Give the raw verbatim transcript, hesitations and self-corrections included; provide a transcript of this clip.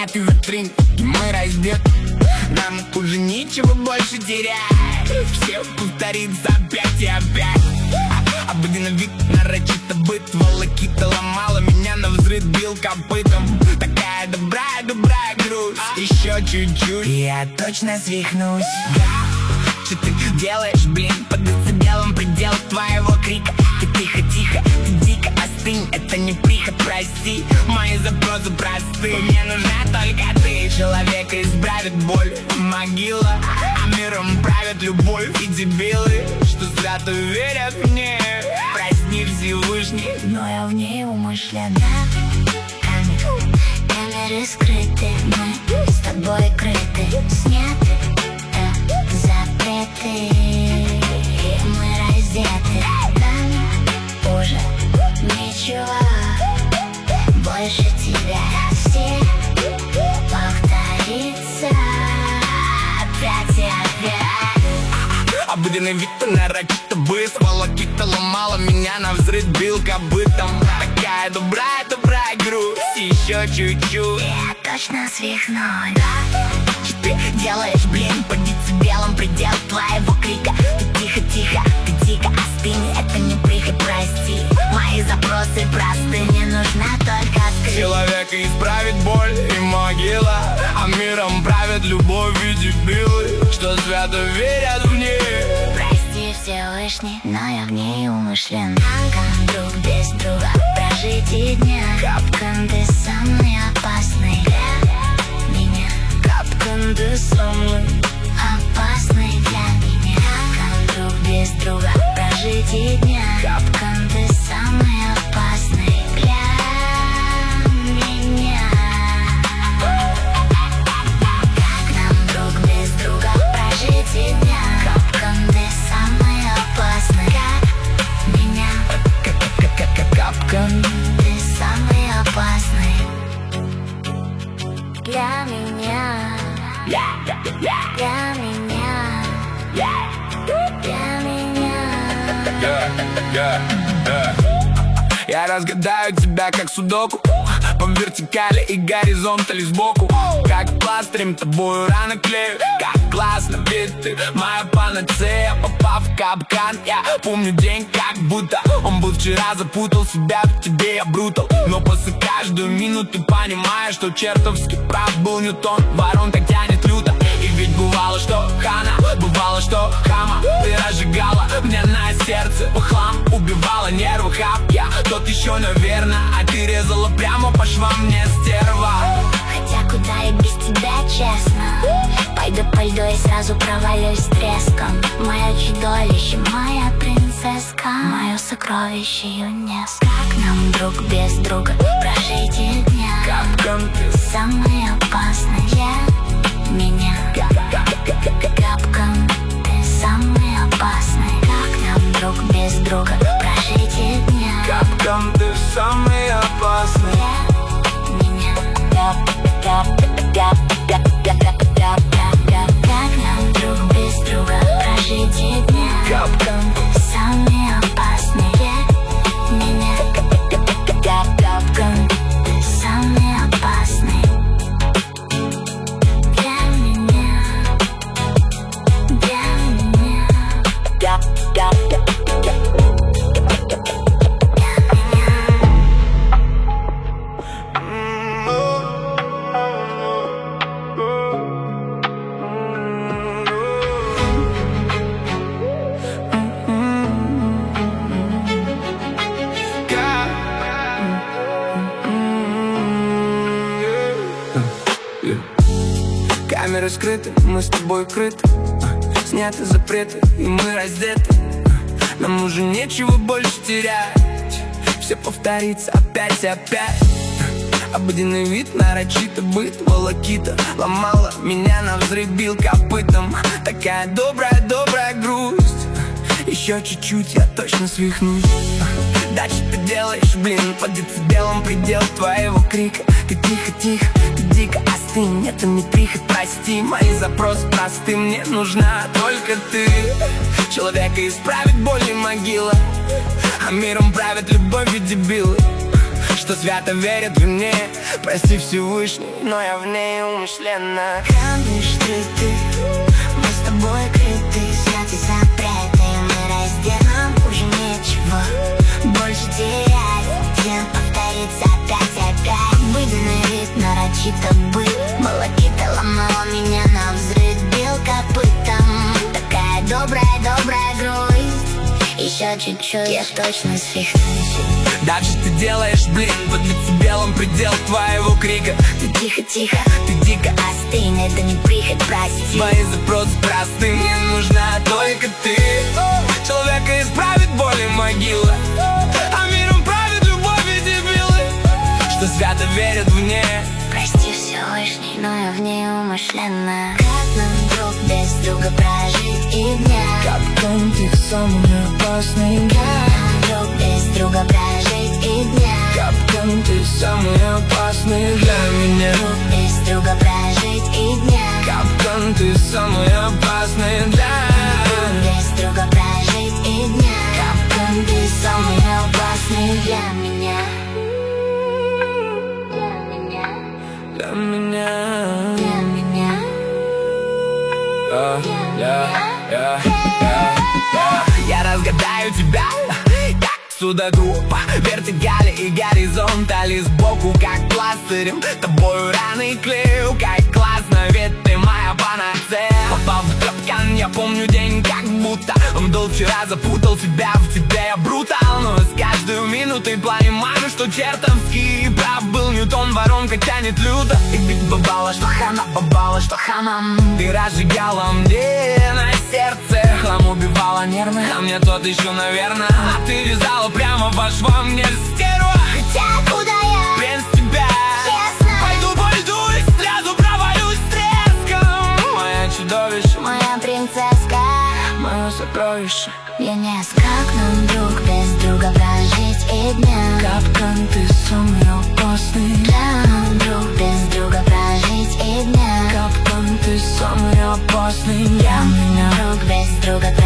сняты витрин, и мы раздеты. Нам уже нечего больше терять. Все повторится опять и опять. Обыденный вид, нарочито быт, волокита ломала меня, навзрыд бил копытом. Такая добрая, добрая грусть. Еще чуть-чуть, и я точно свихнусь. Что ты делаешь, блин, под децибелом предел твоего крика? Ты тихо-тихо, ты дико остынь, это не прихоть, прости. Мои запросы просты, мне нужна только ты. Человека исправит боль, могила, а миром правят любовь и дебилы, что свято верят мне. Прости, Всевышний, но я в ней умышленно. Камеры, камеры скрыты, мы с тобой крыты, сняты, да, запреты. Мы раздеты, нам уже ничего больше тебя. Все повторится опять и опять. Обыденный вид, нарочито быс, волокита ломала меня, навзрыд бил копытом. Такая добрая, добрая грусть, еще чуть-чуть, я точно свихнусь. Что ты делаешь, блин, по децибелам предел твоего крика? Ты тихо-тихо, ты дико остынь, это не прихоть, прости. Мои запросы просты, мне нужна только ты. Человека исправит боль и могила, а миром правят любовь и дебилы, что свято верят в ней. Прости, Всевышний, но я в ней умышленно. Капкан друг без друга, прожить и дня. Капкан, ты самый опасный для меня. Капкан, ты самый опасный для меня. Капкан друг без друга, прожить и дня. Капкан, ты самый опасный для меня. Как нам друг без друга прожить и дня? Капкан, ты самый опасный для меня. Капкан, ты самый опасный для меня. Для меня. Для меня. Я разгадаю тебя как судоку, по вертикали и горизонтали сбоку. Как пластырем тобою рано клею. Как классно, ведь ты моя панацея. Попав в капкан, я помню день, как будто он был вчера. Запутал себя в тебе, я брутал, но после каждую минуту понимаешь, что чертовски прав был Ньютон. Ворон так тянет люто. И ведь бывало, что хана, бывало, что хама ты разжигала мне на сердце по хлам, убивала нервы, хап. Я тот еще, наверное, а ты резала прямо по швам, мне стерва. Хотя куда я без тебя, честно? Пойду по льду и сразу провалюсь с треском. Мое чудовище, моя принцесска, мое сокровище ЮНЕСКО. Как нам друг без друга прожить и дня? Капкан, ты самый опасный для меня. Капкан, ты самый опасный. Как нам друг без друга прожить и дня? Капкан, ты самый опасный для меня. Как нам друг без друга прожить и дня? Капкан, ты самый опасный для меня. Капкан, ты самый опасный для меня. Для меня. Камеры скрыты, мы с тобой крыты, сняты запреты, и мы раздеты. Нам уже нечего больше терять. Все повторится опять и опять. Обыденный вид, нарочито быт, волокита ломала меня, навзрыд бил копытом. Такая добрая, добрая грусть. Еще чуть-чуть, я точно свихнусь. Да что ты делаешь, блин, под децибелом предел твоего крика? Ты тихо-тихо, ты дико остынь, это не прихоть, прости. Мои запросы просты, мне нужна только ты. Человека исправит боль и могила, а миром правят любовь и дебилы, что свято верят в мне. Прости, Всевышний, но я в ней умышленно. Грабишь ты, мы с тобой крыты, святы запреты, мы разделим, уже нечего больше терять. День повторится опять, опять. Обыденный вид, нарочито быть. Волокита ломала меня на взрыв, бил копытом. Такая добрая, добрая грусть. Еще чуть-чуть, я точно свихнусь. Дальше ты делаешь, блин, подлится белым предел твоего крика. Ты тихо-тихо, ты дико остынь, это не прихоть, прости. Мои запросы просты, мне нужна только ты. Человека исправит боль и могила, а миром правит любовь и дебилы, что свято верят в ней. Прости, Всевышний, но я в ней умышленно. Как нам друг без друга прожить и дня? Капкан ты самый опасный. Как нам друг без друга прожить и дня? Капкан ты самый опасный для меня. Друг без друга прожить и дня? Капкан ты самый опасный для Друг без друга прожить и дня? Капкан ты самый опасный для меня. Для меня. Для меня. Я, я, я, я, я. Я разгадаю тебя, как судоку по вертикали и горизонтали, сбоку как пластырем, тобою раны клею. Как классно, ведь ты моя панацея. Попал в капкан, я помню день как будто он был вчера, запутал тебя, в тебе я брутал. Но с каждой минутой понимаю, что чертовски прав был Ньютон. Воронка тянет люто, и ты бабала, что хана, бабала, что хана. Ты разжигала мне на сердце, хлам убивала нервы, а мне тот еще, наверное. А ты вязала прямо по швам, мне стерва. Хотя куда я? Без тебя Честно. пойду по льду и сразу провалюсь с треском. Моя чудовище, Моя принцесска, мое сокровище. я не скакну друг без друга прожить и дня. Капкан ты самый опасный. Да, друг без друга прожить и дня. Капкан ты самый опасный для меня. Друг без друга